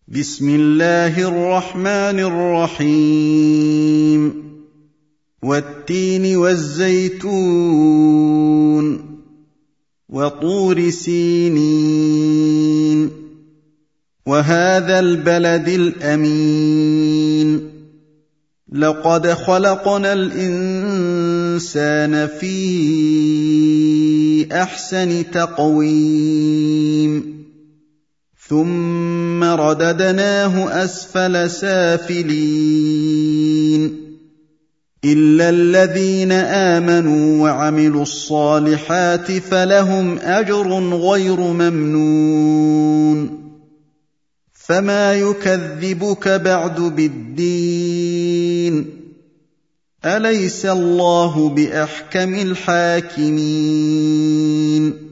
بسم الله الرحمن الرحيم والتين والزيتون وطور سينين وهذا البلد الأمين لقد خلقنا الإنسان في أحسن تقويم ثم رددناه أسفل سافلين إلا الذين آمنوا وعملوا الصالحات فلهم أجر غير ممنون فما يكذبك بعد بالدين أليس الله بأحكم الحاكمين